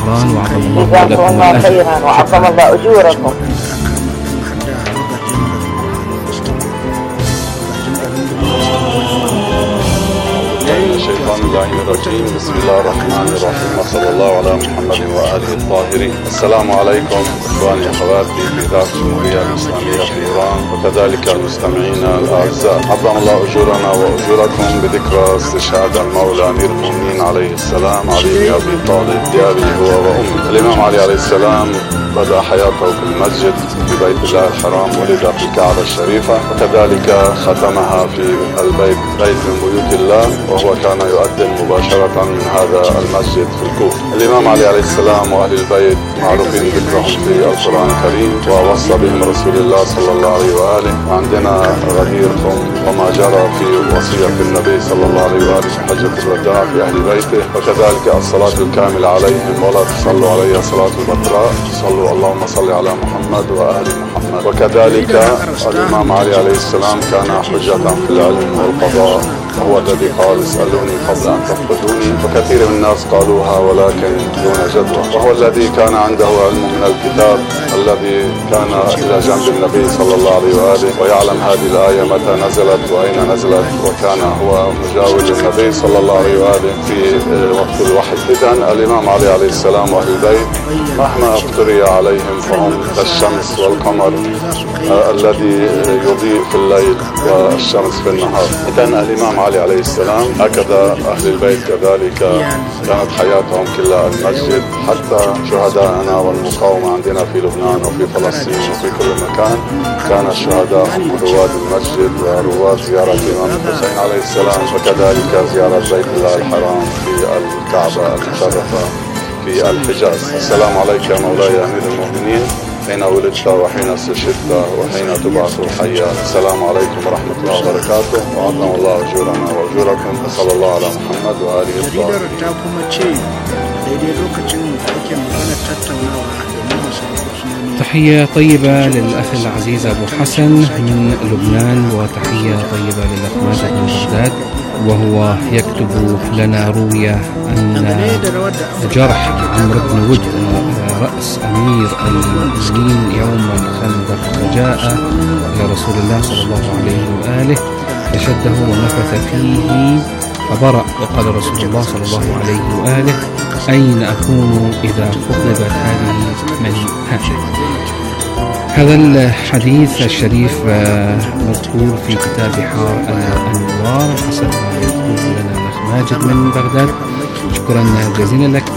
طهران، وعظم الله جزاكم لكم الله الأجر. خيرا وعظم الله أجوركم. الشيطان اللعين الرجيم. بسم الله الرحمن الرحيم، وصلى الله على محمد وآله الطاهرين. السلام عليكم إخواني أخواتي في إذاعة الجمهورية الإسلامية في إيران، وكذلك المستمعين الأعزاء. عظم الله أجورنا وأجوركم بذكرى استشهاد المولى أمير المؤمنين عليه السلام علي بن أبي طالب بأبي هو وأمي. الإمام علي عليه السلام بدأ حياته في المسجد في بيت الله الحرام، ولد في الكعبة الشريفة، وكذلك ختمها في البيت، بيت من بيوت الله، وهو كان يؤذن مباشرة من هذا المسجد في الكوفة. الإمام علي عليه السلام وأهل البيت معروفين ذكرهم في القرآن الكريم، ووصى بهم رسول الله صلى الله عليه وآله. وعندنا غديركم وما جرى في وصية النبي صلى الله عليه وآله في حجة الوداع في أهل بيته، وكذلك الصلاة الكاملة عليهم، ولا تصلوا علي صلاة البطراء، صلوا اللهم صل على محمد وآل محمد. وكذلك الإمام علي عليه السلام كان حجة في العلم والقضاء، هو الذي قال اسألوني قبل أن تفقدوني، وكثير من الناس قالوها ولكن دون جدوى. وهو الذي كان عنده علم من الكتاب الذي كان إلى جنب النبي صلى الله عليه وآله، ويعلم هذه الآية متى نزلت وأين نزلت، وكان هو مجاور للنبي صلى الله عليه وآله في وقت الوحي. إذن الإمام علي عليه السلام وأهل البيت مهما افتري عليهم فهم كالشمس والقمر الذي يضيء في الليل والشمس في النهار. إذن الإمام علي عليه السلام هكذا أهل البيت كذلك كانت حياتهم كلها المسجد، حتى شهداءنا والمقاومة عندنا في لبنان وفي فلسطين وفي كل مكان كان الشهداء هم رواد المسجد ورواد زيارة الإمام الحسين عليه السلام، وكذلك زيارة بيت الله الحرام في الكعبة المشرفة في الحجاز. السلام عليك يا مولاي أمير المؤمنين، حين ولدت وحين استشهدت وحين تبعث حيا. السلام عليكم ورحمة الله وبركاته، وعظم الله أجورنا وأجوركم، وصلى الله على محمد وآله الطاهرين. تحية طيبة للأخ العزيز أبو حسن من لبنان، وتحية طيبة للأخ ماجد من بغداد، وهو يكتب لنا روية أن جرح عمرو بن ود رأس أمير المؤمنين يوم الخندق فجاء إلى رسول الله صلى الله عليه وآله فشده ونفث فيه فبرأ، وقال رسول الله صلى الله عليه وآله: أين أكون إذا خطبت هذه من هذه؟ هذا الحديث الشريف مذكور في كتاب حار الأنوار حسب ما يذكر لنا الأخ ماجد من بغداد. شكرا جزيلا لك.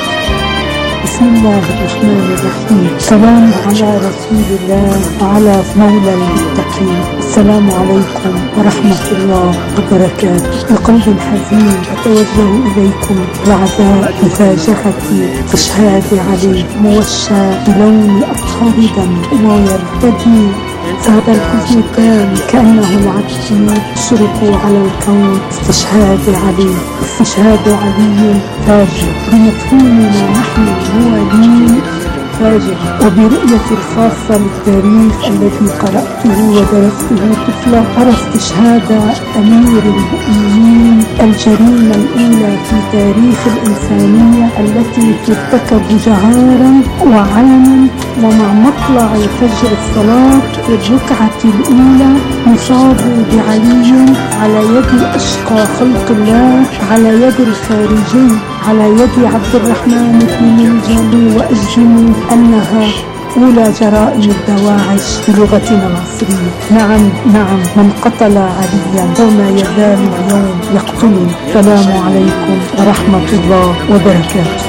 بسم الله الرحمن الرحيم. السلام على رسول الله وعلى مولى المتقين. السلام عليكم ورحمة الله وبركاته. بقلب حزين أتوجه إليكم بعزاء مفاجأة استشهاد علي موشى بلون أطهر دم ويرتدي هذا الحزن التام كأنه العبد يشرق على الكون. استشهاد علي، استشهاد علي فاجر بمفهومنا نحن الموالين، فاجر. وبرؤية الخاصة للتاريخ الذي قرأته ودرسته طفلة، أرى استشهاد أمير المؤمنين الجريمة الأولى في تاريخ الإنسانية التي ترتكب جهارا وعلنا ومع مطلع فجر الصلاة في الركعة الأولى. يصاب بعلي على يد أشقى خلق الله، على يد الخارجي، على يد عبد الرحمن بن ملجم، وأجزم أنها أولى جرائم الدواعش بلغتنا العصرية. نعم من قتل عليا وما يزال اليوم يقتلني. السلام عليكم ورحمة الله وبركاته.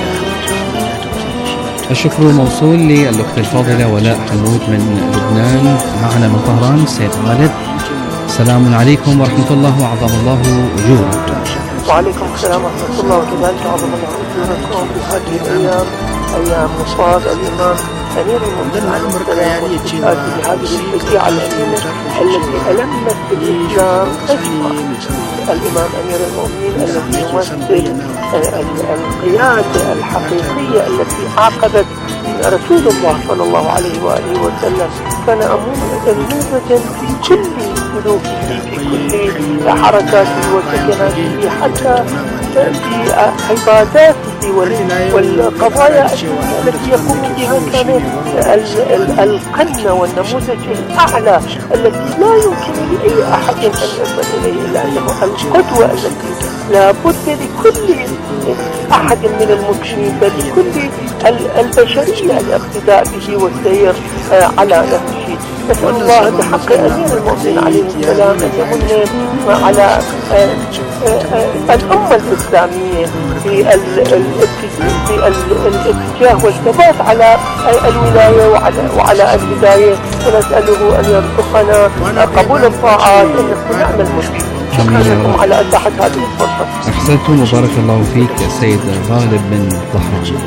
الشكر موصول للأخت الفاضلة ولاء حمود من لبنان. معنا من طهران السيد غالب. السلام عليكم ورحمة الله وعظم الله أجوركم. وعليكم السلام ورحمة الله، وكذلك عظم الله أجوركم في هذه الأيام، أيام مصاب الإمام أمير المؤمنين عليه السلام، واستشهاد بهذه الفجيعة الأليمة التي ألمت بالإسلام أجمع. الإمام أمير المؤمنين الذي يمثل القيادة الحقيقية التي عقدت رسول الله صلى الله عليه وآله وسلم، كان أمومة في كل سلوكه، في كل حركاته وسكناته، حتى في عباداته والقضايا التي يقوم بها كان القنة والنموذج الأعلى التي لا يمكن لأي أحد أن يصل إليه إلا أنه القدوة التي لا بد لكل أحد من المسلمين بل لكل البشرية الاقتداء به والسير على نهجه. نسأل الله بحق أمير المؤمنين عليه السلام أن يمن على الأمة الإسلامية في الاتجاه والثبات على الولاية وعلى الهداية، ونسأله أن يرزقنا قبول الطاعات أن نكون نعمل مسلمين. شكرا لكم على أتاحة هذه الفرصة. أحسنتم وبارك الله فيك يا سيد غالب بن طهران.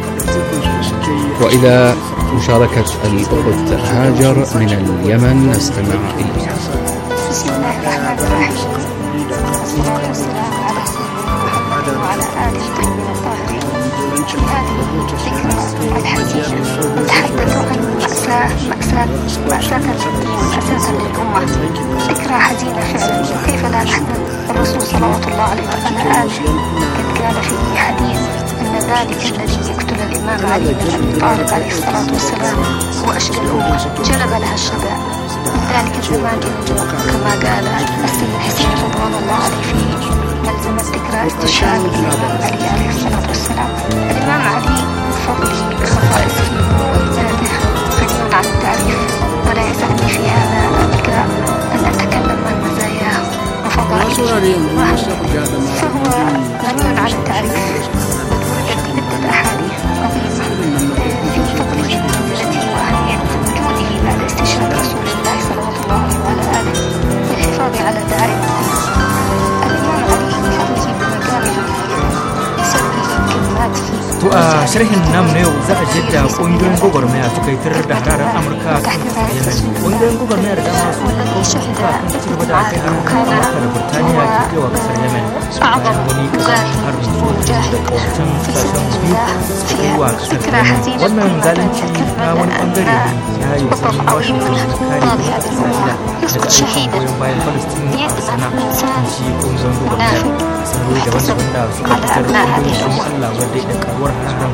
وإلى مشاركة الأخت هاجر من اليمن نستمع إليها. بسم الله الرحمن الرحيم. والصلاة والسلام على سيدنا محمد وعلى آله الطيبين الطاهرين. في هذه الذكرى الحزينة نتحدث عن مأساة للأمة، ذكرى حزينة فعلا. كيف لا نحزن؟ الرسول صلوات الله عليه وعلى آله قد قال في حديث أن ذلك الذي يقتل الإمام علي بن أبي طالب عليه الصلاة والسلام هو أشقى الأمة، جلب لها الشداء من ذلك الزمان كما قال السيد حسين رضوان الله عليه في ملزمة ذكرى استشهاد الإمام علي عليه الصلاة والسلام. الإمام علي بفضله بخصائصه وإمداده غني عن التعريف، ولا يسعني في هذا اللقاء أن أتكلم عن مزاياه وفضائله، فهو غني عن التعريف. عدة أحاديث عظيمة في فضله ومنزلته وأهمية وجوده بعد استشهاد رسول الله صلى الله عليه وعلى آله للحفاظ على داره. الإمام علي بفضله بمقامه بسببه كلماته. sharhin namu na yau za a jidda ƙungiyoyin gwagwarmaya suka yi tarar da hararar Amurka a ƙungiyoyin gwagwarmaya da dama su suka kan cigaba da kai harin da Burtaniya ke kaiwa kasar Yemen bayan wani kasashen harin soja da kawancin kasashen biyu suka yi wa kasar Yemen. Wannan zalunci na wani bangare ne ya yi sanin Washington da kare Isra'ila daga aikin goyon bayan Palestine a sana shi ƙungiyoyin gwagwarmaya a sanarwar daban-daban da suka fitar ƙungiyoyin sun Allah wadda ya karuwar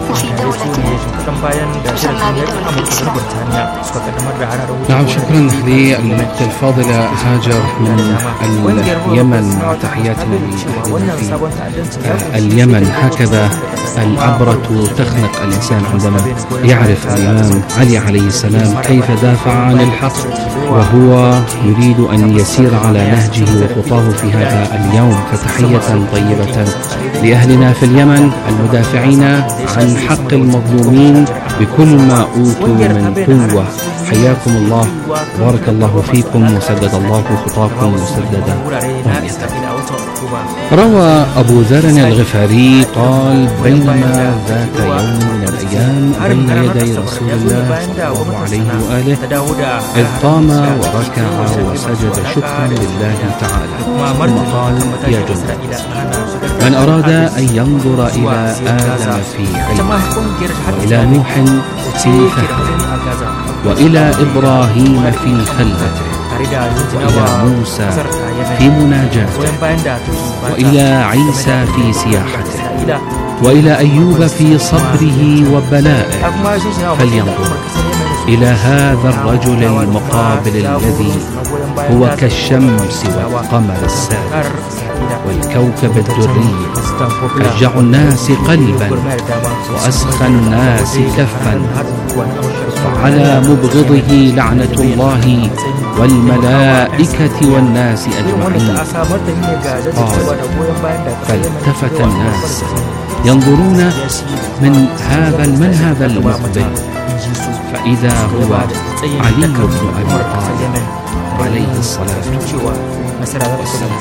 نعم، شكرا للأخت الفاضلة هاجر من اليمن، تحياتنا لأهلنا في اليمن. هكذا العبرة تخنق الإنسان عندما يعرف الإمام علي عليه السلام كيف دافع عن الحق وهو يريد أن يسير على نهجه وخطاه في هذا اليوم. فتحية طيبة لأهلنا في اليمن المدافعين عن حق المظلومين بكل ما أوتوا من قوة. حياكم الله، بارك الله فيكم، وسدد الله خطاكم وسدد أمنيتكم. روى أبو ذر الغفاري قال: بينما ذات يوم من الأيام بين يدي رسول الله صلى الله عليه وآله إذ قام وركع وسجد شكرا لله تعالى، ثم قال: يا جند، من أراد أن ينظر إلى آدم في علمه، وإلى نوح في فهمه، وإلى إبراهيم في خلته، وإلى موسى في مناجاته، وإلى عيسى في سياحته، وإلى أيوب في صبره وبلائه، فلينظر إلى هذا الرجل المقابل الذي هو كالشمس والقمر السادر والكوكب الدري، أشجع الناس قلبا وأسخى الناس كفا، فعلى مبغضه لعنة الله والملائكة والناس أجمعين. قال: فالتفت الناس ينظرون من هذا المقبل، فإذا هو علي بن أبي طالب عليه الصلاة والسلام.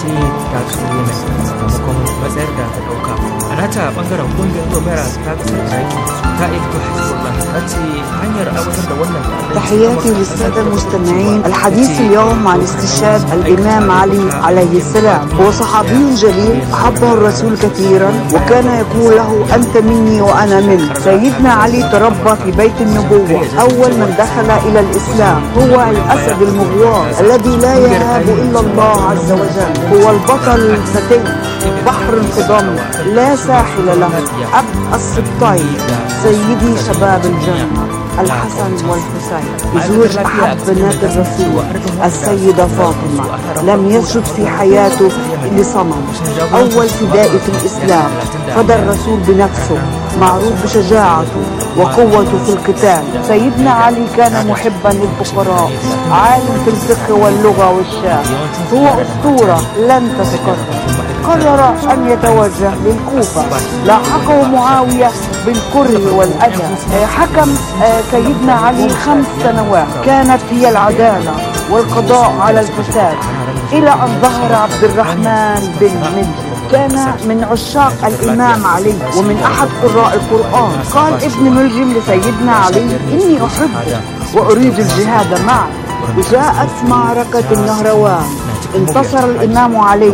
تحياتي للسادة المستمعين. الحديث اليوم عن استشهاد الإمام علي عليه السلام. هو صحابي جليل أحبه الرسول كثيرا، وكان يقول له: أنت مني وأنا منك. سيدنا علي تربى في بيت النبوة. أول من دخل إلى الإسلام هو الأسد المغواص الذي لا يهاب إلا الله عز وجل هو البطل الفتي بحر انفضام لا ساحل له، أب السبطين سيدي شباب الجنة الحسن والحسين، بزوج أحب بنات الرسول السيدة فاطمة. لم يسجد في حياته لصنم، أول فدائي في الإسلام، فدى الرسول بنفسه، معروف بشجاعته وقوته في القتال. سيدنا علي كان محبا للفقراء، عالم في الفقه واللغة والشعر، هو أسطورة لن تتكرر. قرر أن يتوجه للكوفة، لاحقه معاوية بالكره والأذى. حكم سيدنا علي 5 سنوات كانت هي العدالة والقضاء على الفساد، إلى أن ظهر عبد الرحمن بن ملجم. كان من عشاق الإمام علي ومن أحد قراء القرآن. قال ابن ملجم لسيدنا علي: إني أحبه وأريد الجهاد معه. وجاءت معركة النهروان، انتصر الإمام علي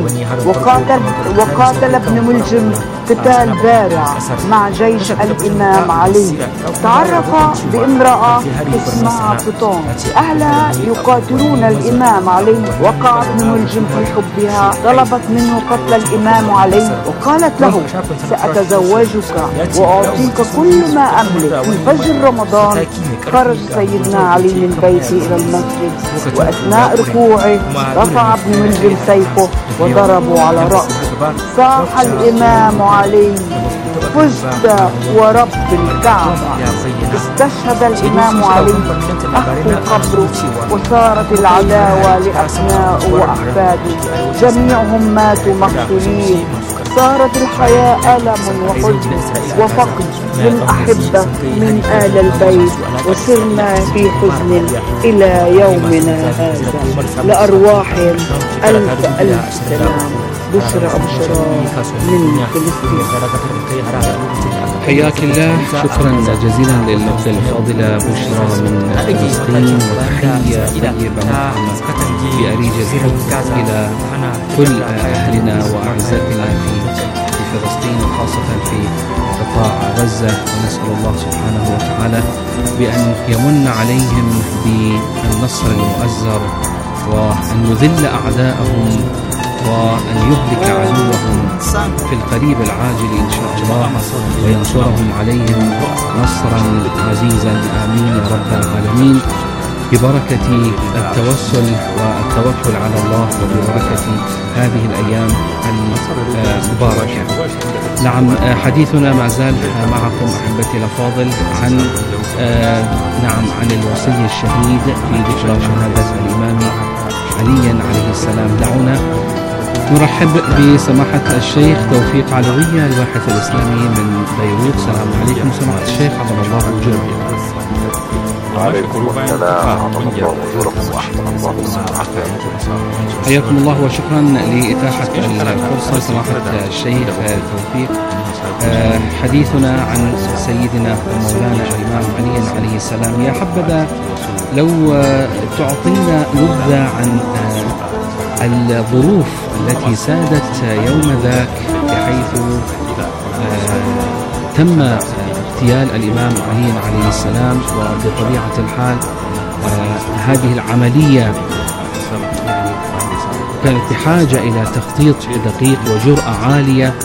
وقاتل ابن ملجم قتال بارع مع جيش الإمام علي. تعرف بامرأة اسمها فطون، أهلها يقاتلون الإمام علي. وقع ابن ملجم في حبها، طلبت منه قتل الإمام علي وقالت له: سأتزوجك وأعطيك كل ما أملك. في فجر رمضان خرج سيدنا علي من بيته إلى المسجد، وأثناء ركوعه رفع ابن ملجم سيفه وضربه على رأسه. صاح الإمام علي: فزت ورب الكعبة. استشهد الإمام علي، أخفوا قبره، وصارت العداوة لأبنائه وأحفاده، جميعهم ماتوا مقتولين. صارت الحياة ألم وحزن وفقد للأحبة من آل البيت، وسرنا في حزن إلى يومنا هذا. لأرواحهم ألف سلام. بشرى من فلسطين. حياك الله، شكرا جزيلا للأخت الفاضلة بشرى من فلسطين، وتحية طيبة محمد بأريج الحب إلى كل أهلنا وأعزائنا في فلسطين، وخاصة في قطاع غزة. ونسأل الله سبحانه وتعالى بأن يمن عليهم بالنصر المؤزر، وأن يذل أعداءهم، وأن يهلك عدوهم في القريب العاجل إن شاء الله، وينصرهم عليهم نصرا عزيزا. آمين يا رب العالمين، ببركة التوسل والتوكل على الله، وببركة هذه الأيام المباركة. نعم، حديثنا ما زال معكم أحبتي الأفاضل عن الوصي الشهيد في ذكرى شهادة الإمام علي عليه السلام. دعونا نرحب بسماحة الشيخ توفيق علوية، الباحث الإسلامي من بيروت. السلام عليكم سماحة الشيخ، عظم الله أجركم. وعليكم السلام ورحمة الله وبركاته. حياكم الله، وشكرا لإتاحة الفرصة سماحة الشيخ توفيق. حديثنا عن سيدنا ومولانا الإمام علي عليه السلام. يا حبذا لو تعطينا نبذة عن الظروف التي سادت يوم ذاك، بحيث تم اغتيال الإمام علي عليه السلام. وبطبيعة الحال هذه العملية كانت بحاجة إلى تخطيط دقيق وجرأة عالية.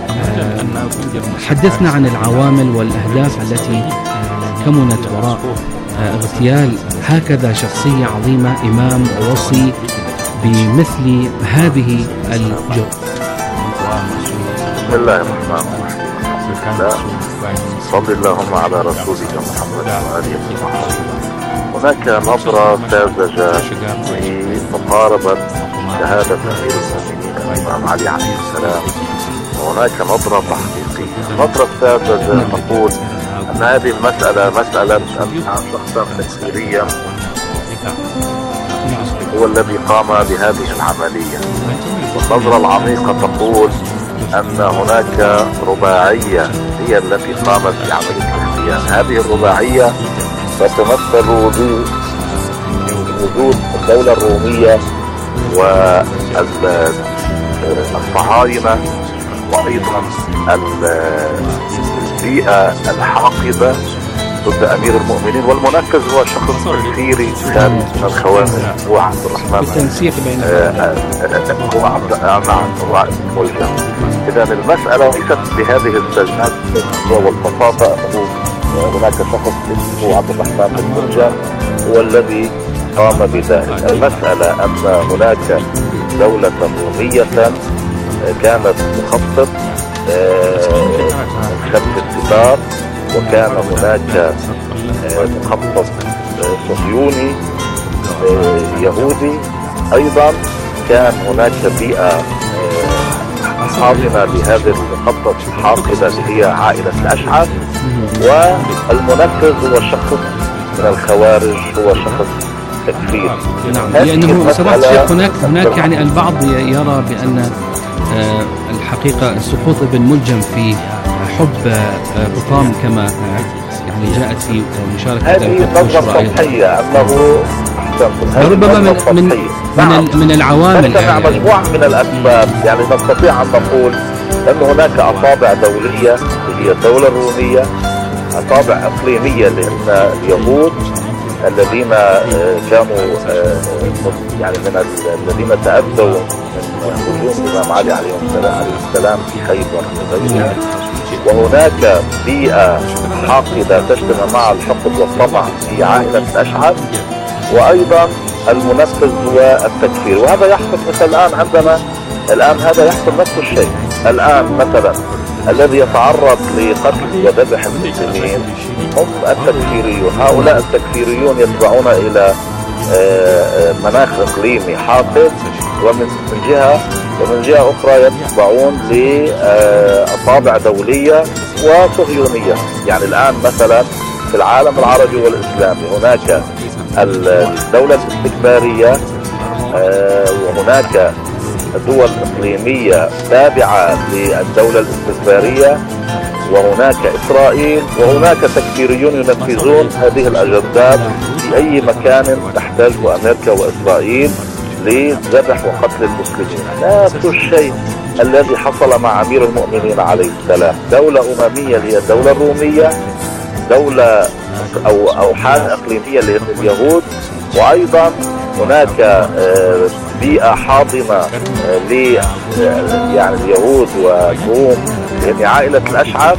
حدثنا عن العوامل والأهداف التي كمنت وراء اغتيال هكذا شخصية عظيمة، إمام ووصي، بمثل هذه الجرأة. بسم الله الرحمن الرحيم. صل اللهم على رسولك محمد وآله وصحبه. هناك نظرة ساذجة في مقاربة شهادة أمير المؤمنين الإمام علي عليه السلام، وهناك نظرة تحقيقية. النظرة الساذجة تقول أن هذه مسألة أن شخصا تكفيريا هو الذي قام بهذه العملية. والنظرة العميقة تقول أن هناك رباعية هي التي قامت بعملية الاغتيال. هذه الرباعية تتمثل بوجود الدولة الرومية والصهاينة، وأيضا البيئة الحاقدة ضد أمير المؤمنين، والمنكز هو شخص تكفيري كان من الخوارج، هو عبد الرحمن بالتنسيق بين هو هو ملجم. إذا المسألة ليست بهذه السجنات والبساطة أنه هناك شخص اسمه عبد الرحمن بن ملجم هو الذي قام بذلك. المسألة أن هناك دولة رومية كانت تخطط خلف الستار، وكان هناك مخطط صهيوني يهودي، أيضا كان هناك بيئة حاضنة لهذا المخطط حاقدة اللي هي عائلة الأشعث، والمنفذ هو شخص من الخوارج، هو شخص تكفير. نعم، لأنه سمعت شيخ هناك يعني البعض يرى بأن الحقيقة سقوط ابن ملجم في حب بطام كما يعني جاءت في مشاركة هذه نظرة سطحية، أنه ربما من العوامل مع مجموعة من الأسباب. يعني نستطيع أن نقول أن هناك أصابع دولية هي الدولة الرومية، أصابع إقليمية لأن اليهود الذين كانوا يعني من الذين تأذوا من هجوم الإمام علي عليه السلام في خيبر وغيرها، وهناك بيئة حاقدة تجتمع مع الحقد والطمع في عائلة الأشعث، وأيضا المنفذ هو التكفير. وهذا يحصل مثل الآن هذا يحصل نفس الشيء. الآن مثلا الذي يتعرض لقتل وذبح المسلمين هم التكفيريون. هؤلاء التكفيريون يتبعون إلى مناخ إقليمي حاقد، ومن جهة أخرى يتبعون لأصابع دولية وصهيونية. يعني الآن مثلا في العالم العربي والإسلامي هناك الدولة الاستكبارية، وهناك دول إقليمية تابعة للدولة الاستكبارية، وهناك إسرائيل، وهناك تكفيريون ينفذون هذه الأجندات في أي مكان تحتاجه أمريكا وإسرائيل لذبح وقتل المسلمين. نفس الشيء الذي حصل مع أمير المؤمنين عليه السلام. دولة أممية هي الدولة الرومية، دولة أو حالة إقليمية لليهود، وأيضا هناك بيئة حاضنة يعني اليهود والروم، يعني عائلة الأشعث،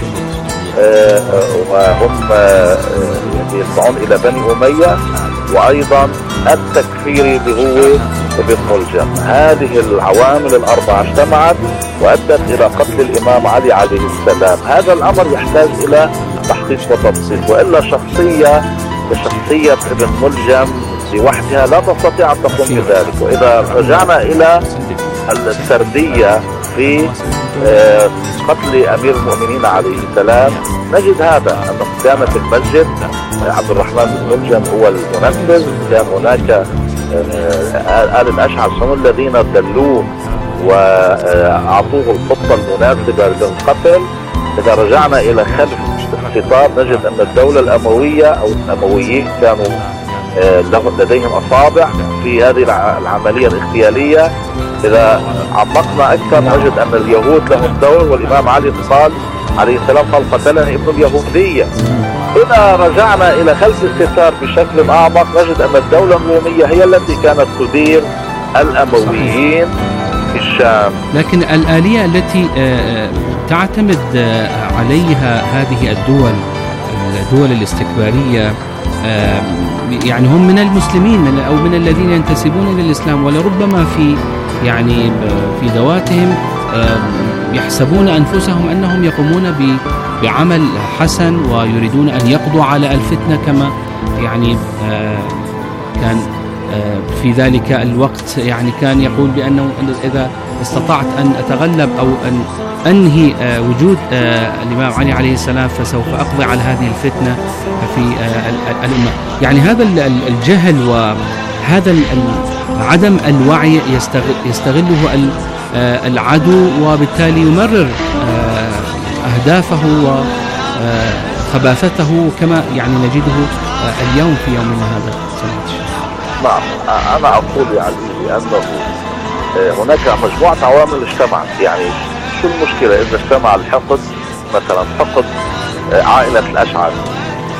وهم يتبعون إلى بني أمية، وأيضا التكفيري اللي هو ابن ملجم. هذه العوامل الأربعة اجتمعت وأدت إلى قتل الإمام علي عليه السلام. هذا الأمر يحتاج إلى تحقيق وتفصيل، وإلا شخصية ابن ملجم لوحدها لا تستطيع أن تقوم بذلك. وإذا رجعنا إلى السردية في قتل أمير المؤمنين عليه السلام نجد هذا، أن كان في المسجد عبد الرحمن بن ملجم هو المنفذ، كان هناك آل الأشعث هم الذين دلوه وأعطوه الخطة المناسبة للقتل. إذا رجعنا إلى خلف الستار نجد أن الدولة الأموية أو الأمويين كانوا لديهم أصابع في هذه العملية الاغتيالية. إذا عمقنا أكثر نجد أن اليهود لهم دور، والإمام علي قال عليه السلام قال قتلني ابن اليهودية. إذا رجعنا إلى خلف الستار بشكل أعمق نجد أن الدولة الرومية هي التي كانت تدير الأمويين في الشام. لكن الآلية التي تعتمد عليها هذه الدول الاستكبارية يعني هم من المسلمين أو من الذين ينتسبون للإسلام، ولربما في ذواتهم يحسبون أنفسهم أنهم يقومون بعمل حسن ويريدون أن يقضوا على الفتنة، كما يعني كان في ذلك الوقت يعني كان يقول بأنه إذا استطعت أن أتغلب أو أن أنهي وجود الإمام علي عليه السلام فسوف أقضي على هذه الفتنة في الأمة. يعني هذا الجهل وهذا عدم الوعي يستغله العدو، وبالتالي يمرر أهدافه وخباثته كما يعني نجده اليوم في يومنا هذا. نعم، أنا أقول يعني بأنه هناك مجموعة عوامل اجتمعت. يعني شو المشكلة إذا اجتمع الحقد، مثلا حقد عائلة الأشعث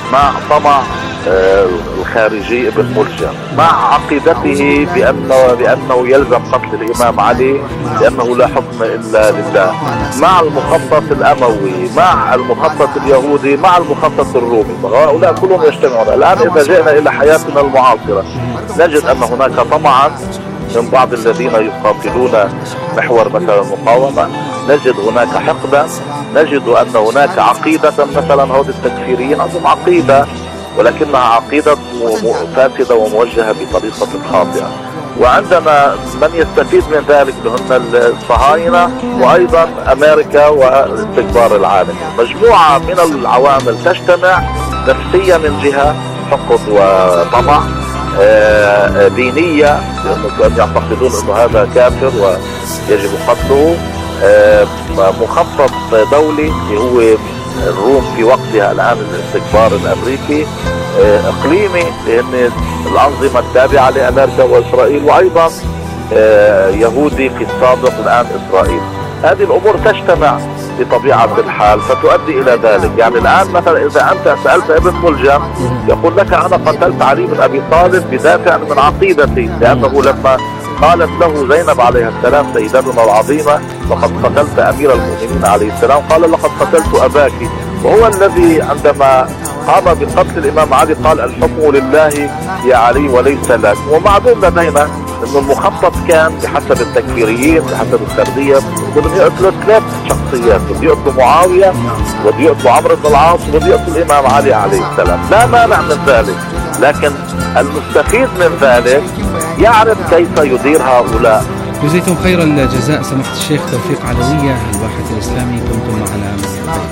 مع طمع الخارجي ابن ملجم، مع عقيدته بأنه يلزم قتل الإمام علي لأنه لا حكم إلا لله، مع المخطط الأموي، مع المخطط اليهودي، مع المخطط الرومي، وهؤلاء كلهم يجتمعون. الآن إذا جئنا إلى حياتنا المعاصرة نجد أن هناك طمعا من بعض الذين يقاتلون محور مثلا المقاومة، نجد هناك حقدا، نجد أن هناك عقيدة، مثلا هؤلاء التكفيريين عندهم عقيدة ولكنها عقيدة فاسدة وموجهة بطريقة خاطئة، وعندنا من يستفيد من ذلك هن الصهاينة وأيضا أمريكا واستكبار العالم. مجموعة من العوامل تجتمع نفسية من جهة، حقد وطمع، دينية لأنهم يعتقدون أنه هذا كافر ويجب قتله، مخطط دولي اللي هو الروم في وقتها الآن الاستكبار الأمريكي، إقليمي لأن الأنظمة التابعة لأمريكا وإسرائيل، وأيضا يهودي في السابق الآن إسرائيل. هذه الأمور تجتمع بطبيعة الحال فتؤدي إلى ذلك. يعني الآن مثلا إذا أنت سألت ابن ملجم يقول لك أنا قتلت علي بن أبي طالب بدافع من عقيدتي، لأنه لما قالت له زينب عليه السلام سيدتنا العظيمة لقد قتلت أمير المؤمنين عليه السلام، قال لقد قتلت أباك، وهو الذي عندما قام بقتل الإمام علي قال الحكم لله يا علي وليس لك. ومعلوم لدينا أن المخطط كان بحسب التكفيريين بحسب السردية بدهم يقتلوا 3 شخصيات، بدهم يقتلوا معاوية وبدهم يقتلوا عمرو بن العاص وبدهم يقتلوا الإمام علي عليه السلام. لا مانع من ذلك، لكن المستفيد من ذلك يعرف كيف يدير هؤلاء. جزيتم خير الجزاء سماحة الشيخ توفيق علوية الباحث الإسلامي، كنتم معنا من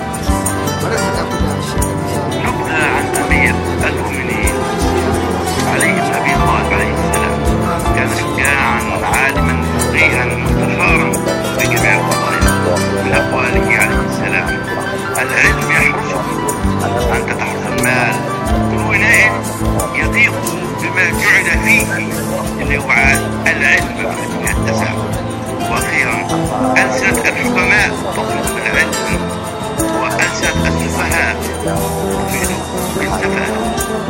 نبذة عن أمير المؤمنين علي بن أبي طالب عليه السلام. كان شجاعا عالما فقيها مستشارا في جميع القضايا. من أقواله عليه السلام العلم يحرسه، أنت تحرس المال، كل إناء يضيق بما جعل فيه اللي هو العلم يتسع. وأخيرا ألسنة الحكماء تطلب العلم، وألسنة السفهاء تفيد بالسفاهة.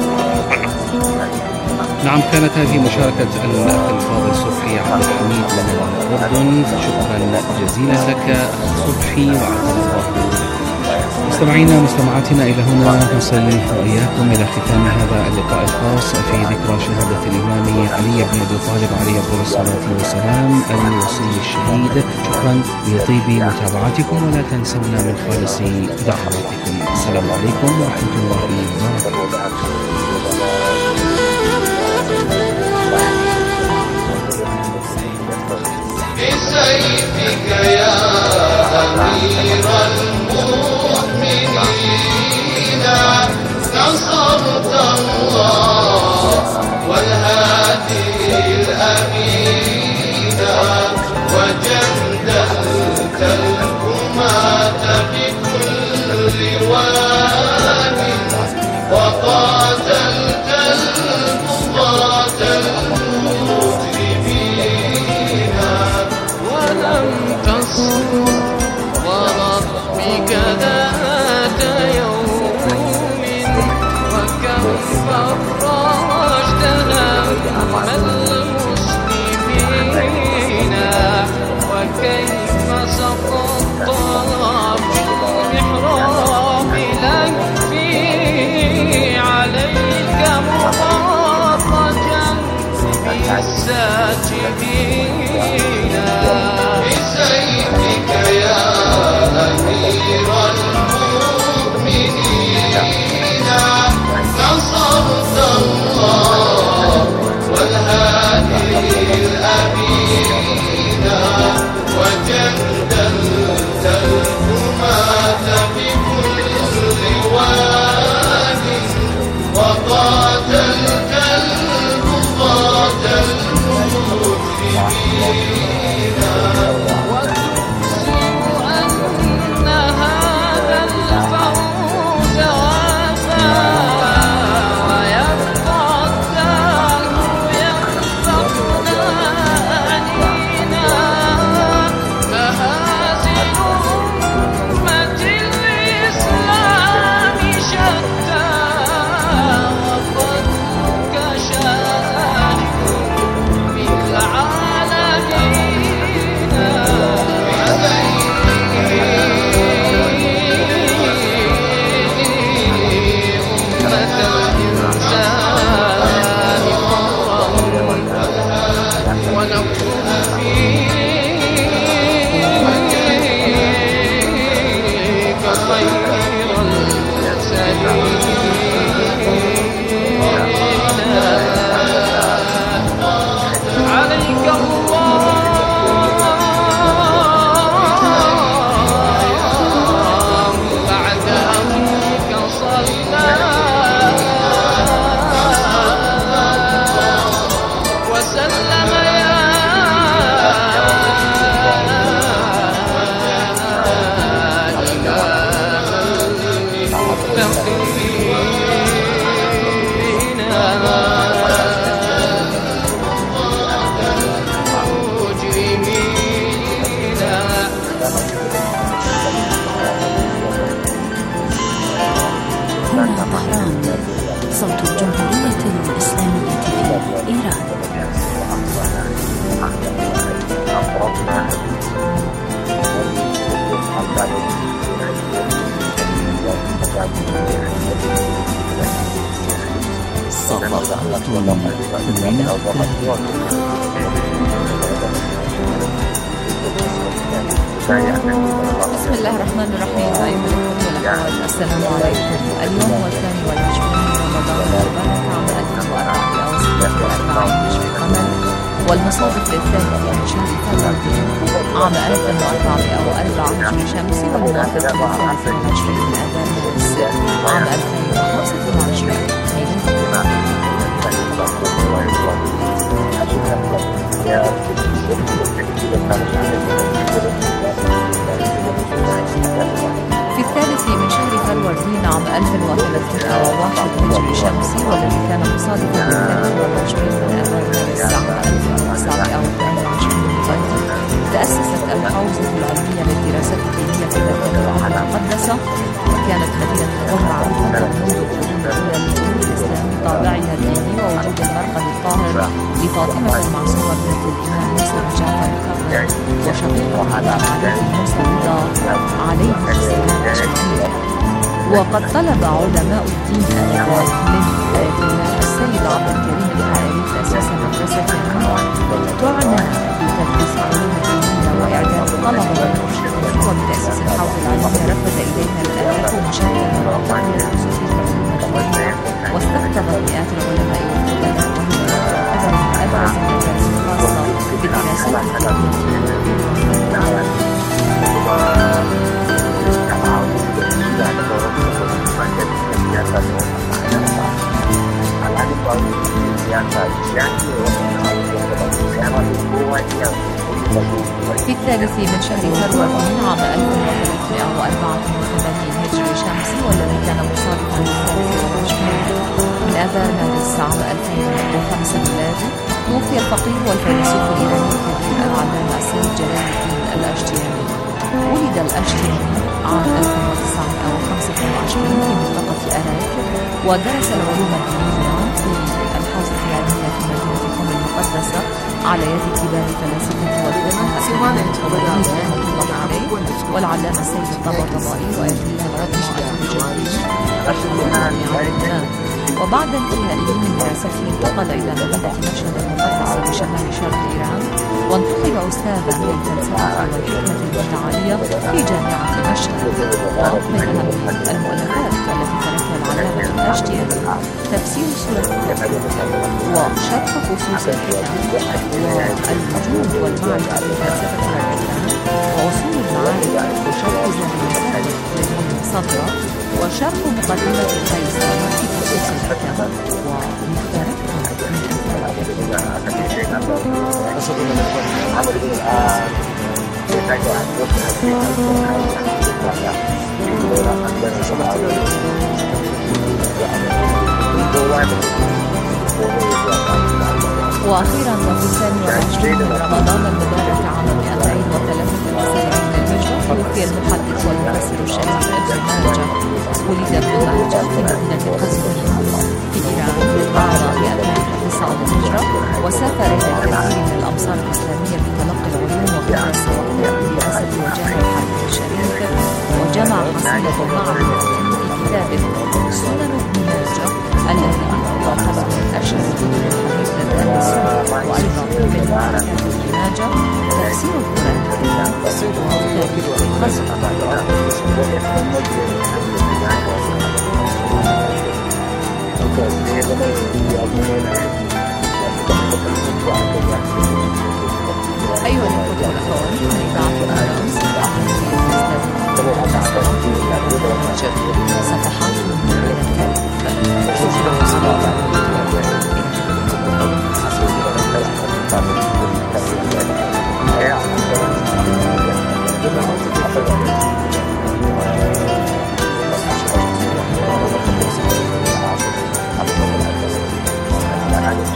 نعم، كانت هذه مشاركة الأخ الفاضل صبحي عبد الحميد من الأردن. شكرا جزيلا لك صبحي وعبد الله. مستمعينا مستمعاتنا إلى هنا نصل وإياكم إلى ختام هذا اللقاء الخاص في ذكرى شهادة الإمام علي بن أبي طالب عليه أفضل الصلاة والسلام الوصي الشهيد. شكرا لطيب متابعتكم، ولا تنسونا من خالص دعواتكم. السلام عليكم ورحمة الله وبركاته. بسيفك يا أمير المؤمنين نصرت الله والهادي الأمين، وجندلت الأمة بكل واد، وقاتلت البغاة المجرمين ولم تصر وربك ذات يوم، وكم فرجت هم المسلمين، وكيف سقطت بالمحراب لهفي عليك مفرجا بالساجدين. بسيفك يا أمير المؤمنين نصرت الله والهادي الأمين، وجندلت الأمة بكل واد، وقاتلت البغاة المجرمين. إيران. صوت الجمهورية الإسلامية في إيران. بسم الله الرحمن الرحيم. أيها الأخوة والأخوات، السلام عليكم. اليوم هو 22 من رمضان المبارك عام 1446 هجري قمر، والمصادف للثالث من شهر فبراير عام 1404 هجري شمسي، والموافق للثالث والعشرين من آذار مارس عام 2025 في الثالث من شهر فروردين عام 1301 هجري شمسي، والذي كان مصادفا للثالث والعشرين من آذار مارس عام 1922 ميلادي، تأسست الحوزة العلمية للدراسات الدينية في مدينة الأم المقدسة، وكانت مدينة الأم معروفة منذ القرون الأولى لوجود الإسلام بطابعها الديني ووجود المرقد الطاهر لفاطمة المعصومة بنت الإمام موسى بن جعفر الكاظم وشقيقها الإمام علي بن موسى رضا عليه السلام أجمعين. وقد طلب علماء الدين آنذاك من آية الله السيد عبد الكريم الحائري تأسيس مدرسة تعنى بتدريس العلوم الدينية وإعداد الطلبة والمرشدين، وبتأسيس الحوزة العلمية رفد إليها الآلاف ومشاهد المناطق للخصوص في العلوم الدينية، واستقطبت مئات العلماء والخبراء، وهي تعتبر من أبرز المدارس الخاصة بالدراسات الدينية. في الثالث من شهر فروردين عام 1384 هجري شمسي، والذي كان مصادفا للثالث والعشرين من آذار مارس عام 2005 ميلادي، توفي الفقيه والفيلسوف الإيراني الكبير العلامة السيد جلال الدين الأشتياني. ولد الأشتياني عام 1925 في منطقة أراك، ودرس العلوم الدينية في الحوزة العلمية في مدينة الأم المقدسة على يد كبار الفلاسفة والفقهاء رحمة الله عليه، والعلامة السيد الطباطبائي وآية الله العظمى الجليل الشيخ وبعد انتهائه من دراسته انتقل إلى مدينة مشهد المقدسة بشمال شرق إيران، وانتخب أستاذا للفلسفة والحكمة المتعالية في جامعة مشهد. ومن أهم المؤلفات التي تركها العلامة الأشتياني تفسير سورة الكهف، وشرح خصوص الحكم، والوجود والمعرفة في فلسفة الأديان، وأصول المعارف، وشرح زمن لابن صدرة، وشرح مقدمة القيصر في خصوص الحكم، ومختارات من وأخيرا وفي 22 من رمضان المبارك عام 273 للهجرة توفي المحدث والمفسر الشهير ابن ماجه. ولد ابن ماجه في مدينة قزوين في إيران عام 209 للهجرة، وسافر إلى الكثير من الأمصار الإسلامية لتلقي العلوم ودرس وقرأ بدراسة وجاه الحرب الشريف، وجمع حصيلة معه في كتابه سنن ابن ماجه الذي يعتبر من أشهر كتب الحديث لدى أهل السنة. وأيضا من معركة ابن ماجه تفسير القرآن الكريم أيها الأخوة والأخوات، من إذاعة الأمس صفحات من الكتاب.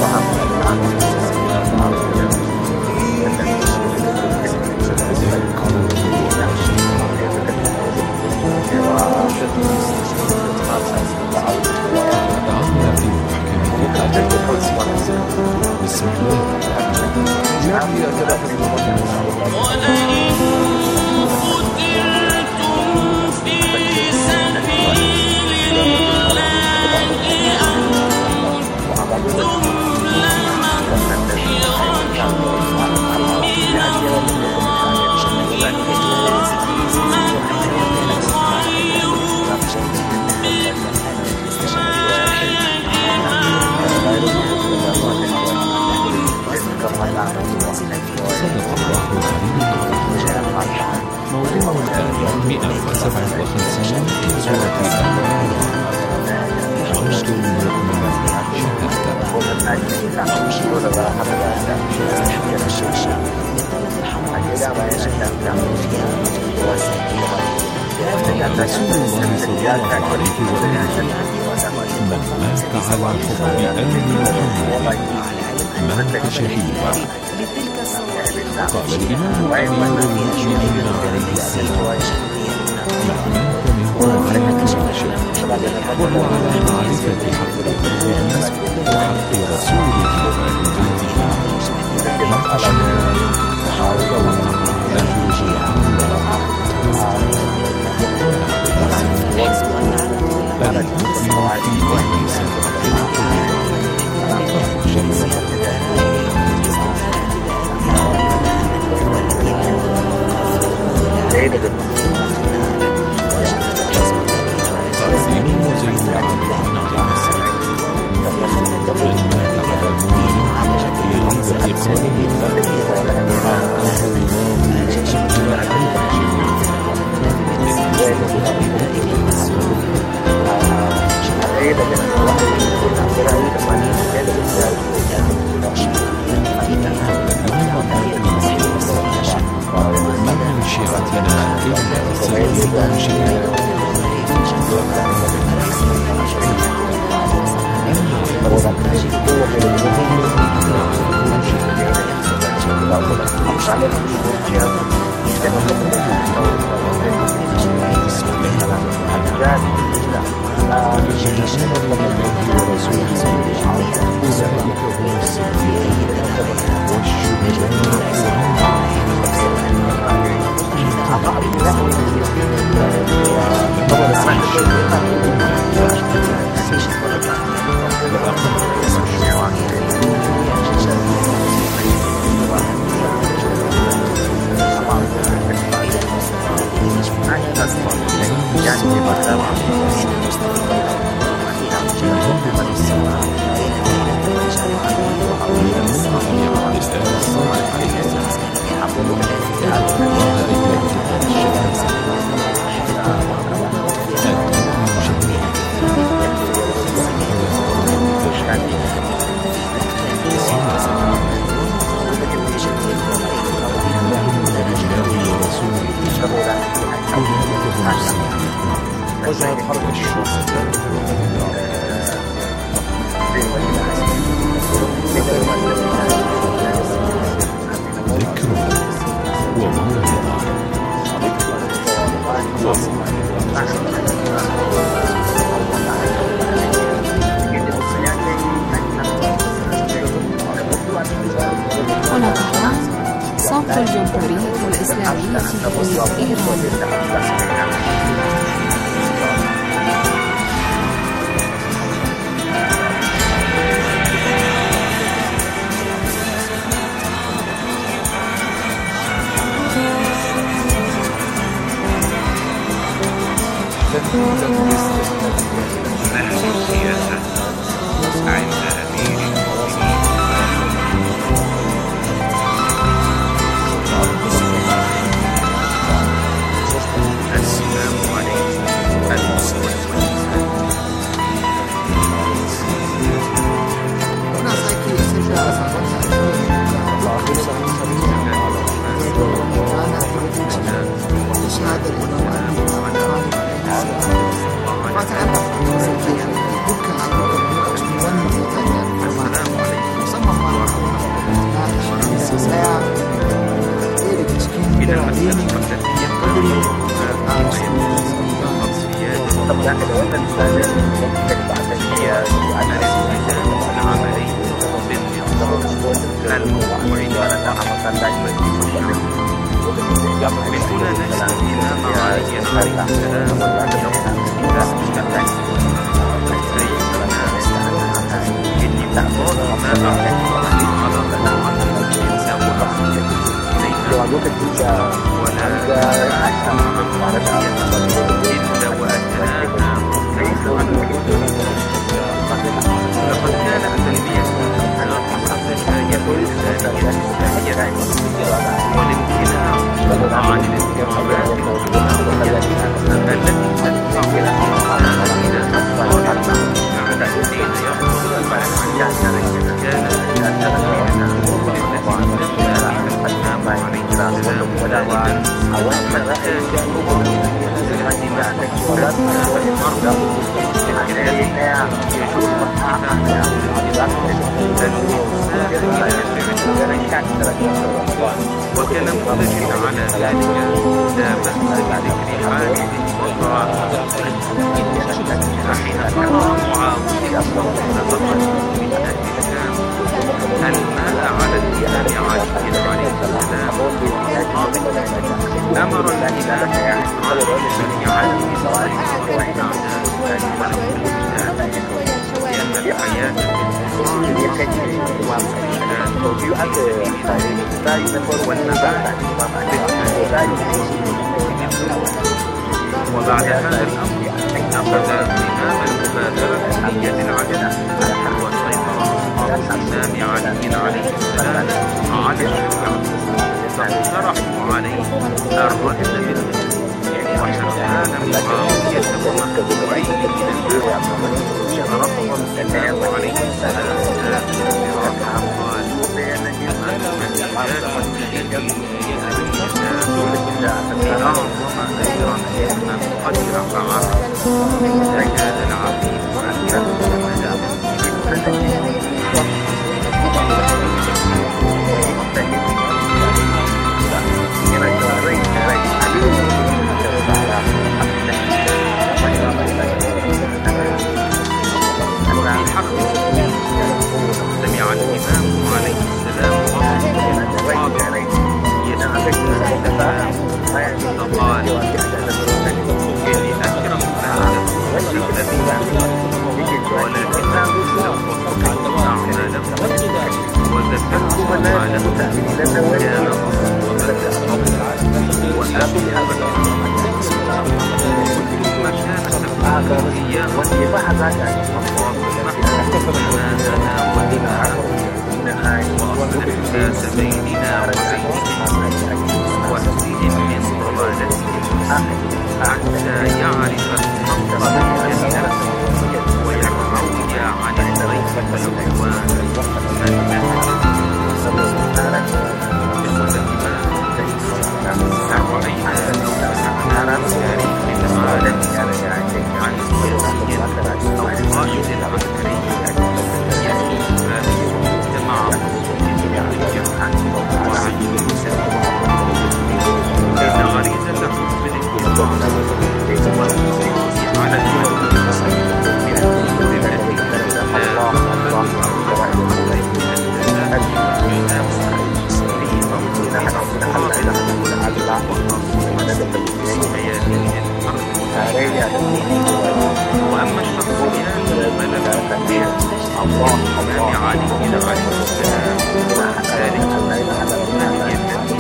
السلام عليكم عليه السلام إني والله ما أعرف على الإنسان ولا إلا وأتاها ليس عنه. لقد كان التنبيه الآية الثانية والامتناع عن الاضطرابات التي تدفع الإنسان إلى الصالح بعد حين يحصل كان وكنموذج على ذلك لا بأس بذكر حادث وقع حين قرر معاوية فقط من أهل الشام الماء على الإمام علي عليه السلام أمر الإمام بإخراج شريعة لأن الحياة وبعد هذا الأمر أخذ الإمام المبادرة بيد العدل وسيطر أصحاب الإمام علي عليه السلام على الشريعة فاقترحوا عليه الرد منه وحرمان معاوية ومخبوعين من الناس فرفض الإمام عليه السلام قال أعظم أجرا من قد رفعه زكاة العبيد سمع الإمام عليه السلام فقال إني أكرم ولكن سوف أحب أعمالكم وذكرت أعمالكم كان وأبيها ما كانت تكون إياه اللهم احفظنا لنا وأصلح ذات بيننا وبينهم واهدهم من ضلالتهم حتى يعرف المنطق الجنة ويرعوي عن الضيف والعدوان من نهج أرأينا لو سمعنا من تاريخ العالم عن سياسي أو قائد عسكري يأتي مع إن غريزة حب الانتقام والحفاظ على الحق من الأمور التي لا تقبل وأما الشخصيات فلم تكن الله عليه السلام ذلك من يتقي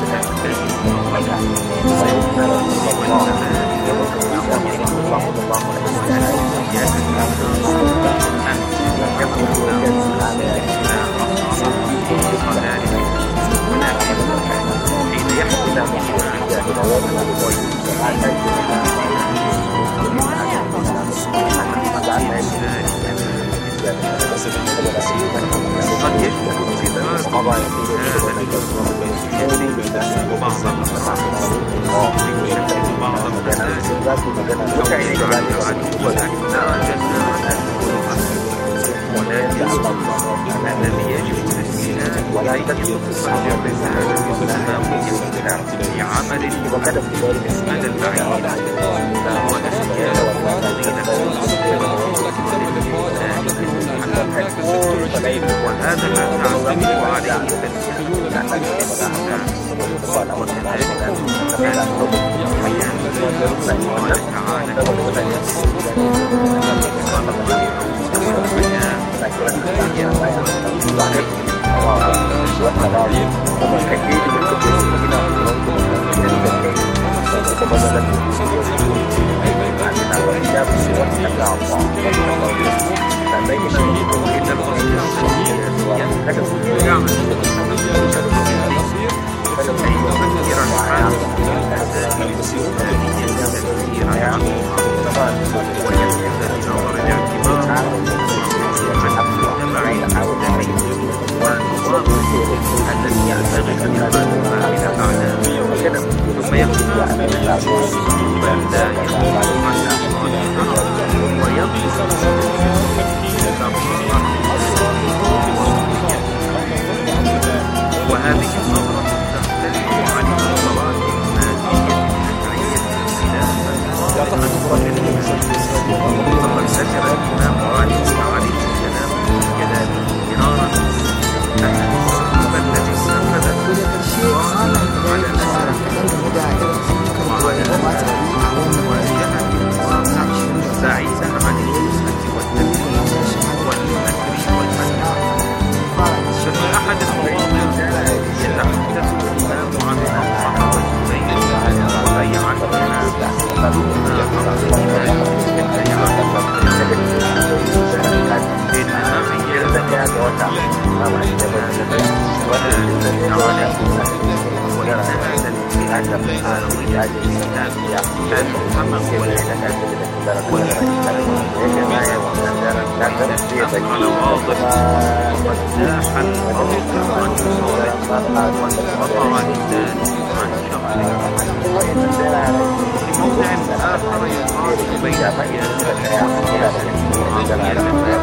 قد يشبه الصفات هذا وبعض بعض المساجد أو يجعل العدو أكثر جسارة ولكن الذي يجب الاستناد إليه مصدر الرسالة السماوية لعمل مدى البعيد وأشياء فضيلة وهذا ما تعتمد عليه وهذه النظرة تختلف عن النظرات المادية وقد ذكر الإمام علي عليه السلام كذلك مرارا أن الصحابة التي استنفذت على أساس وعلى مواجهة الواقع بعيدا عن النسبة والتمثيل والمكر والمنع. ففي أحد المواضع يتحدث الإمام عن الصحابة وبيعا لنا دون أمر الإيمان بالبيعة إنما هي ولا تزكى عليكم وإنها تنبئة بآوية الإسلام المحمد على واضح ومزاح الموقع عن صورته وانقطع لسانه عن شخصه. في موضع آخر يقال بين قياسة معاوية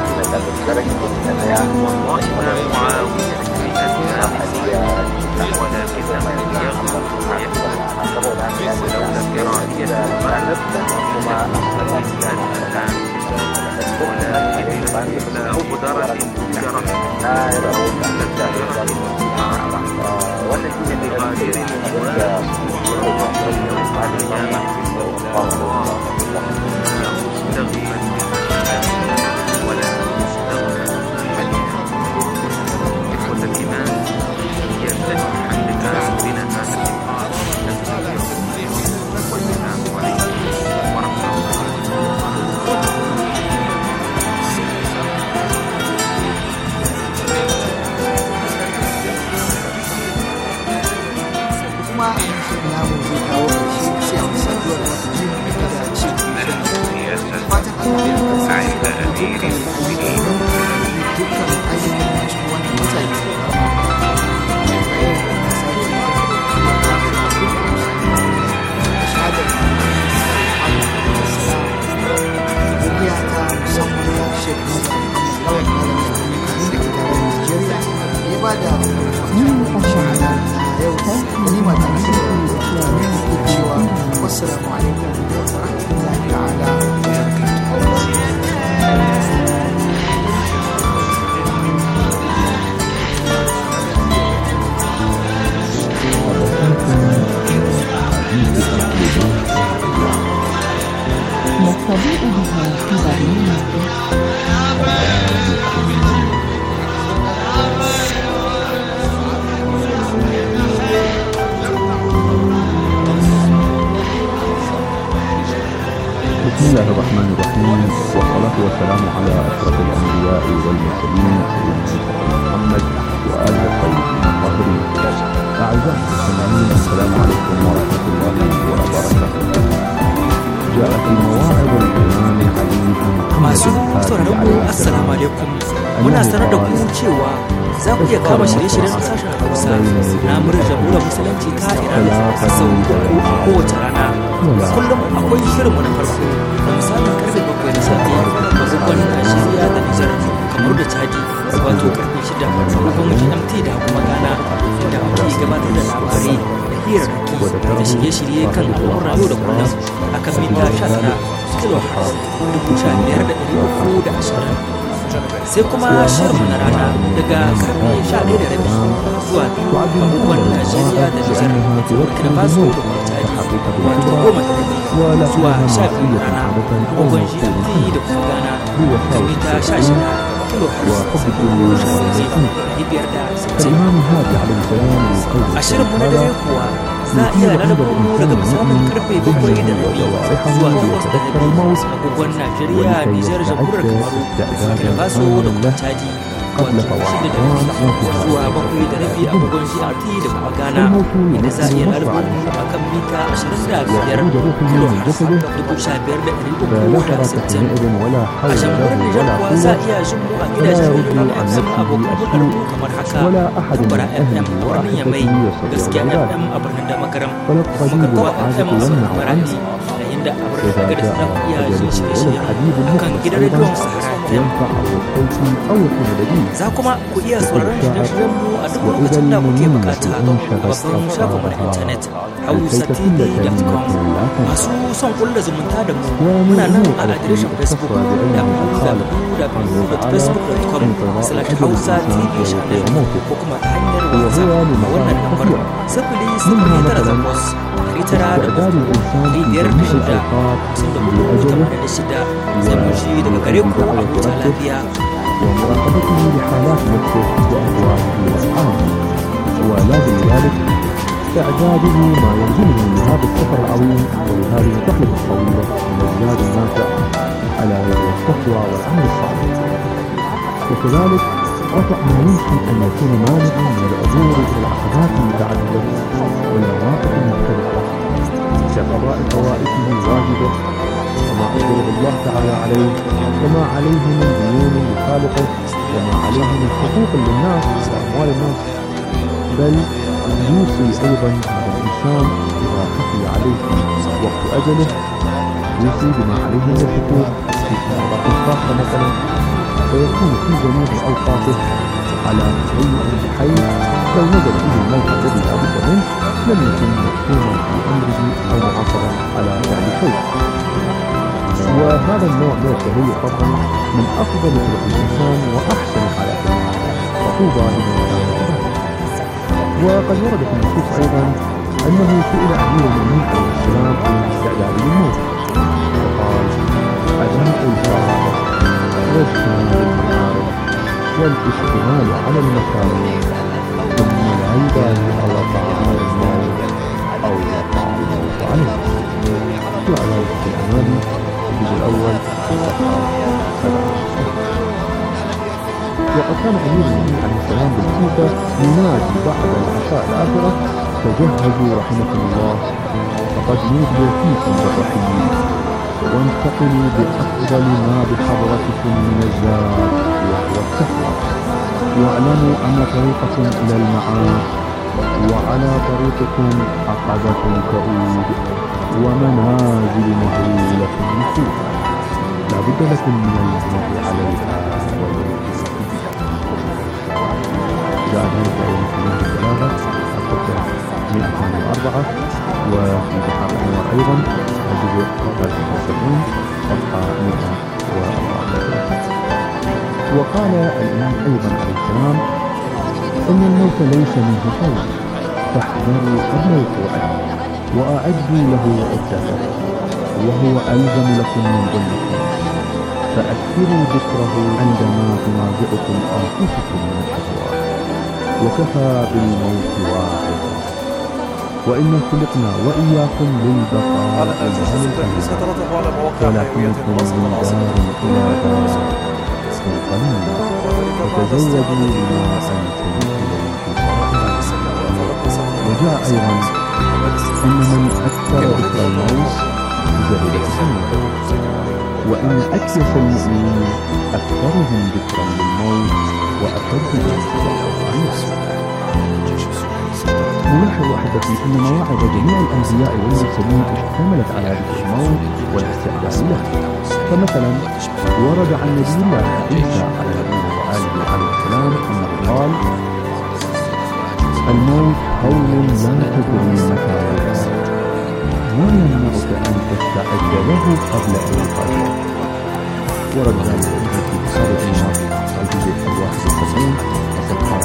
والله ما معاوية بأسماء ولكنه يغلط ويحسن ولولا كراهية المال وما أخذ الآن ولكن لا قدرة منكرة والتي بغادر الإيمان مستغيا ولا مستغنى إخوة الإيمان ينتهي حد الآن بنا هذا اللقاء والسلام عليكم ورحمة الله. kuma a shirin namu zai kawo ƙarshe sai a saduwar wata jin da ci fatan Allah ya kasance da dukkan ayyukan masu wannan matsayi والسلام عليكم ورحمة الله تعالى نستضيء بها في برنامج بسم الله الرحمن الرحيم، والصلاة والسلام على أشرف الأنبياء والمرسلين سيدنا محمد وآله الطيبين الطاهرين. أعزائي المستمعين، السلام عليكم ورحمة الله وبركاته. جاءت المواعظ الإمام علي masu sauraron assalamu alaikum, muna sanar da ku cewa za ku iya kama shirye-shiryen sashen Hausa na muryar jamhuriyar musulunci ta Iran sau uku a kowace rana. Kullum akwai shirinmu na farko da misalin karfe 7 na safe agogon Najeriya da Nijar, kamar da Chadi, wato karfe 6 agogon GMT da kuma Ghana, da muke gabatar da labarai da hirarraki da shirye-shirye kan al'amuran yau da kullum a kan mita 19 kHz 15,320. sai kuma shirin na rana daga karfe 11:30 zuwa 2 agogon Najeriya da Nijar da Burkina Faso da Mauritania, wato 10:30 zuwa 12 na rana agogon GMT da kuma Ghana da mita 16 a shirin mu na dare kuwa za a iya lalaba mu daga misalin karfe 7:30 zuwa 8:30 agogon Najeriya, Nijar, Jamhuriyar Kamaru, Burkina Faso da kuma Chadi, wato 6:30 zuwa 7:30 agogon GMT da kuma Ghana, inda za a iya lalaba mu a kan mita 25 a jamhuriyar Nijar kuwa za a iya jin mu a gidajen rediyo na FM abokan hulɗar mu kamar haka: Kubara FM a birnin Yamai, Gaskiya FM a birnin Damagaram, Makarwa FM a birnin Maradi, yayin da a birnin Agadez za ku iya jin shirye-shirye kan gidan rediyon Sahara FM. Za kuma ku iya sauraron shirye-shiryen mu a duk lokacin da kuke bukata a babban shafin mu na intanet hausatv.com. Masu son kulla zumunta da mu muna nan a adireshin Facebook www.facebook.com/hausatv ko kuma ta hanyar WhatsApp a wannan lambar 00983 sai mu ji daga gare ku a huta lafiya. ومراقبته لحالات نفسه وأهواله وأفعاله، ولازم ذلك إعداده ما يلزمه من هذا السفر العظيم ولهذه الرحلة الطويلة من الزاد النافع على التقوى والعمل الصالح، وكذلك رفع ما يمكن أن يكون مانعا من العبور إلى العقبات المتعددة والمواقف المختلفة كقضاء فوائده واجبة وما أجره الله تعالى عليه، وما عليه من ديون لخالقه، وما عليه من حقوق للناس وأموال الناس. بل يوصي أيضا هذا الإنسان إذا خفي عليه وقت أجله يوصي بما عليه من الحقوق في أوقات خاصة مثلا، فيكون في جميع أوقاته على شيء بحيث لو نزل فيه الموت الذي لا بد منه لم يكن مفتونا في أمره أو معاصرا على فعل شيء. وهذا النوع من التهيئ طبعا من أفضل طرق الإنسان وأحسن حالاته، وطوبى لمن كان ذلك. وقد ورد في النصوص أيضا أنه سئل أمير المؤمنين عليه السلام عن الاستعداد للموت فقال: أداء الفرائض واجتناب المحارم والاشتغال على المكارم، ثم العبادة أو وقع على الموت أو وقع الموت عليه. وعلى وقت الأمامي الجزء الأول صفحة 7. وقد كان أمير المؤمنين عليه السلام بالكوفة ينادي بعد العشاء الآخرة: تجهزوا رحمكم الله فقد نودي فيكم بالرحيم، وانتقلوا بأفضل ما بحضرتكم من الزاد وهو التقوى، واعلموا أن طريقكم إلى المعاد وعلى طريقكم عقبة كؤود ومنازل مهولة نفوسا لا بد لكم من المر عليها والوقوف فيها. جاء ذلك أيضا في منهج البلاغة الصفحة 104، وفي بحار الأنوار أيضا الجزء 73 صفحة 134. وقال الإمام أيضا عليه السلام: إن الموت ليس منه شيء، فاحذروا قبل وقوعه وأعدوا له عدته، وهو ألزم لكم من ظنكم، فأكثروا ذكره عندما تنازعكم أنفسكم من الأهواء، وكفى بالموت واحد، وإن خلقنا وإياكم للبقاء لا للحياة، ولكنكم من دار إلى دار قليل، فتزودوا لما أنتم إليه راغبون. وجاء أيضا أن من أكثر ذكر الموت زهد السنة، وإن أكيس المؤمنين أكثرهم ذكرا للموت وأشدهم صبرا عنه. نلاحظ أحبتي أن مواعظ جميع الأنبياء والمرسلين اشتملت على ذكر الموت والاستعداد له. فمثلا ورد عن نبي الله عيسى على نبينا وآله عليه السلام أنه قال: الموت هول لا تدري متى يأتي، ويمنعك أن تستعد له قبل أن يقدر. ورد ذلك أيضا في كتاب الإمام الجزء 71 وصفحة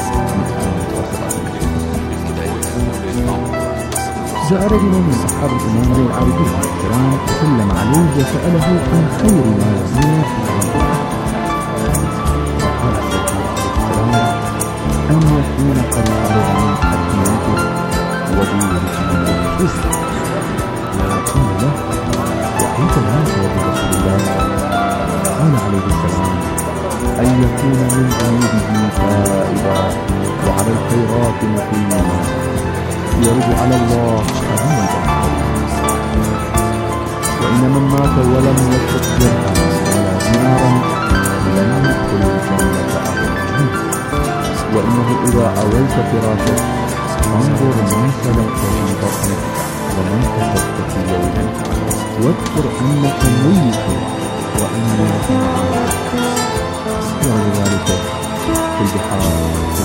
273. جاء رجل من أصحاب الإمام علي العابدين عليه السلام وسلم عليه وسأله عن خير ما يموت فقال الرسول عليه السلام أن يكون قد فرغ من حكمته ودورته بالرزق. قال له وأنت ما هو برسول الله؟ قال عليه السلام أن يكون من ذنوبه تائبا وعلى الخيرات مقيما يرد على الله حميدا. وإن من مات ولم يترك درهما ولا دينارا لم يدخل الجنة أبدا. وإنه إذا أويت فراشك فانظر من سلكت في بطنك ومن كسبت في يومك واذكر أنك ميت وأنك عايش. ورد ذلك في البحار في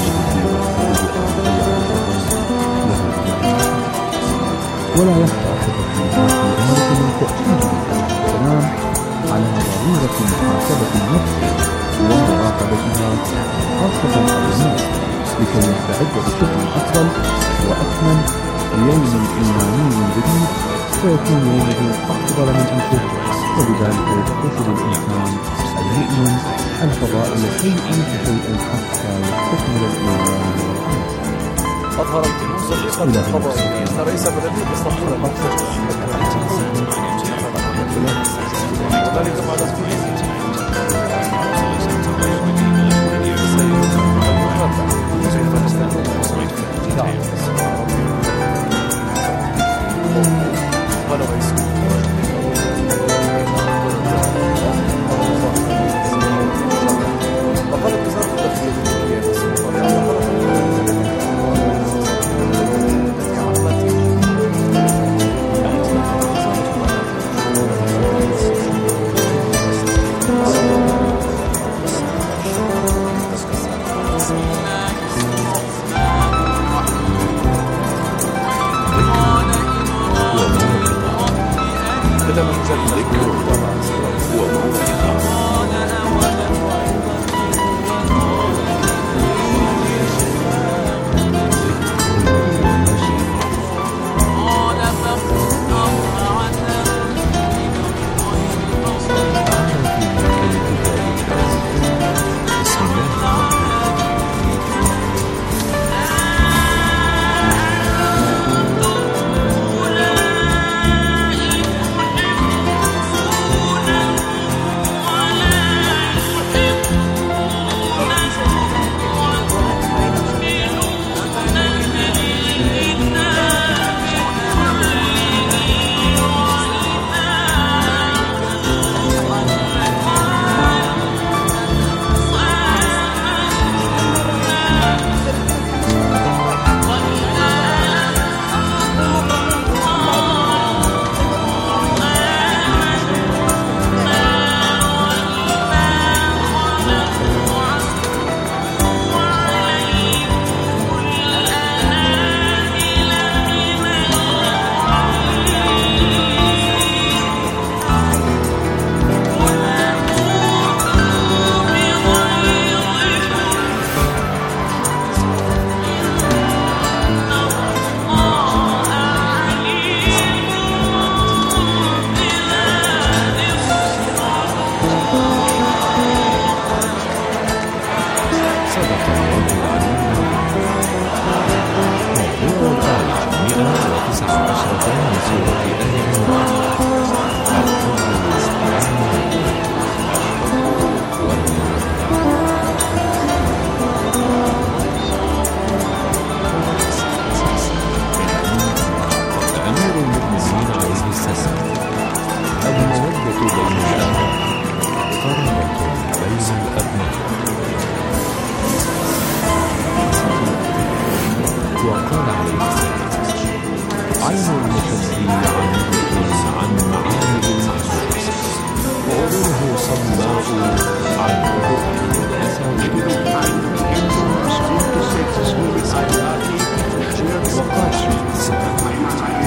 ولا يخفى أحدكم ما في ذلك من تأكيد السلام على ضرورة محاسبة النفس ومراقبتها خاصة الأبناء لكي يستعد بشكل أفضل وأكمل ليوم إيماني جديد ويكون يومه أفضل من أمسه. وبذلك يكتسب الإنسان المؤمن الفضائل شيئا فشيئا حتى يستكمل الإيمان والعمل. أظهرت موسى ثقة الخبر أن رئيس بلدية اسطنبول وذلك بعد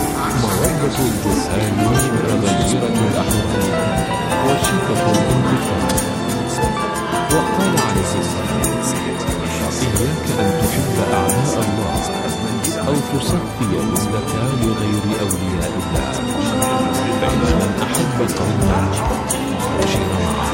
الجسام غير الأحرار وشقة الانتقام إياك أن تحب أعداء الله أو تصفي الزكاة لغير أولياء الله، فإن من أحب قوما عشر معه.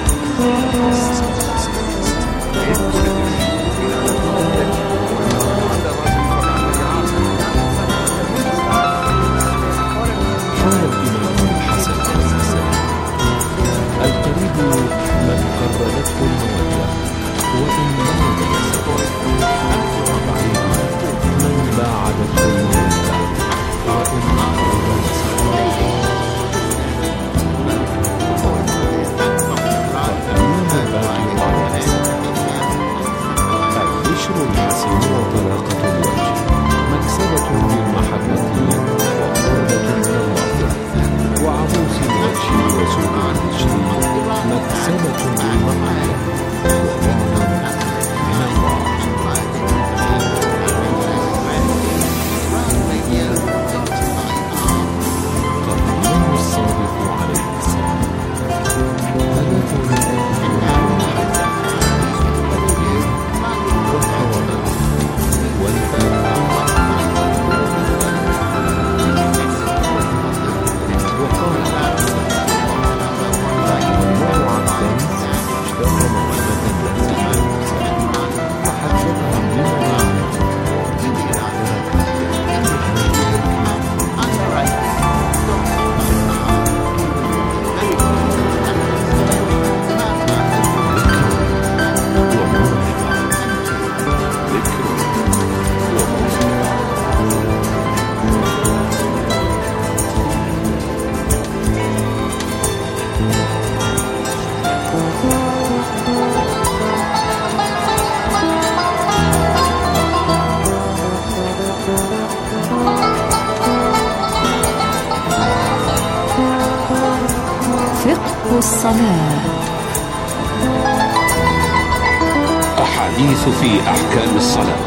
قال الإمام الحسن البصري: القريب من قربته المودة وإن مرض السفر، البعيد من باعدته المودة وإن مرض السفر. فالإمام الباقي على البشر الحسن وطلاقة الوجه مكسبة للمحبة وقربة من الله، وعروس الوجه وسوء البشر مكسبة للمحبة وقربة من الله. قال الإمام الصادق عليه السلام: هدف فقه الصلاة. أحاديث في أحكام الصلاة.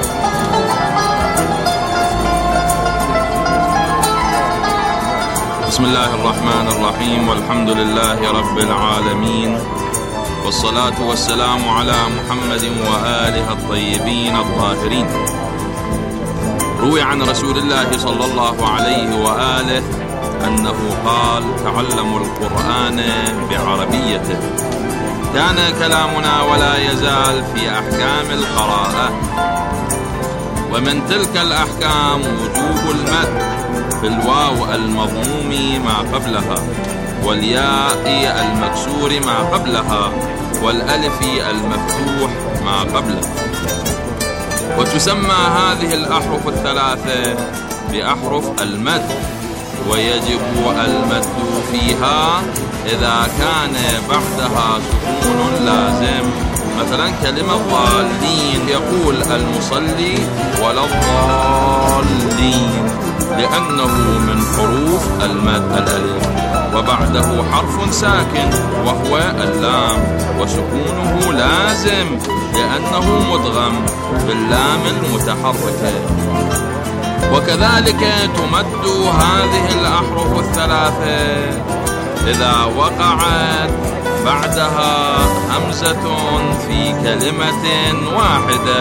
بسم الله الرحمن الرحيم، والحمد لله رب العالمين، والصلاة والسلام على محمد وآله الطيبين الطاهرين. روي عن رسول الله صلى الله عليه وآله أنه قال: تعلموا القرآن بعربيته. كان كلامنا ولا يزال في أحكام القراءة، ومن تلك الأحكام وجوب المد في الواو المضموم ما قبلها، والياء المكسور ما قبلها، والألف المفتوح ما قبله. وتسمى هذه الأحرف الثلاثة بأحرف المد، ويجب المد فيها إذا كان بعدها سكون لازم. مثلا كلمة ضالين يقول المصلي ولا الضالين، لأنه من حروف المد الألف، وبعده حرف ساكن وهو اللام، وسكونه لازم لأنه مدغم باللام المتحركة. وكذلك تمد هذه الأحرف الثلاثة إذا وقعت بعدها همزة في كلمة واحدة،